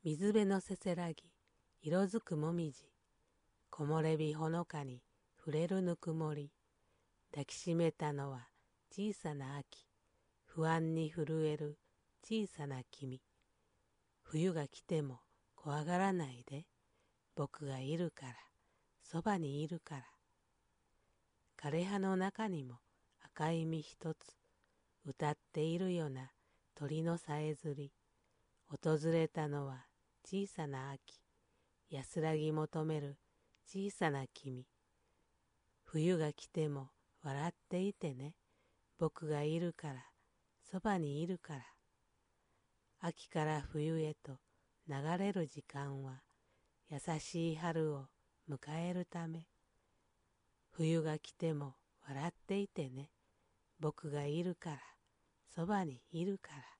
水辺のせせらぎ、色づくもみじ、木漏れ日ほのかに触れるぬくもり、抱きしめたのは小さな秋、不安に震える小さな君。冬が来ても怖がらないで、僕がいるから、そばにいるから。枯葉の中にも赤い実一つ、歌っているような鳥のさえずり。訪れたのは小さな秋、安らぎ求める小さな君。冬が来ても笑っていてね、僕がいるから、そばにいるから。秋から冬へと流れる時間は、優しい春を迎えるため。冬が来ても笑っていてね、僕がいるから、そばにいるから。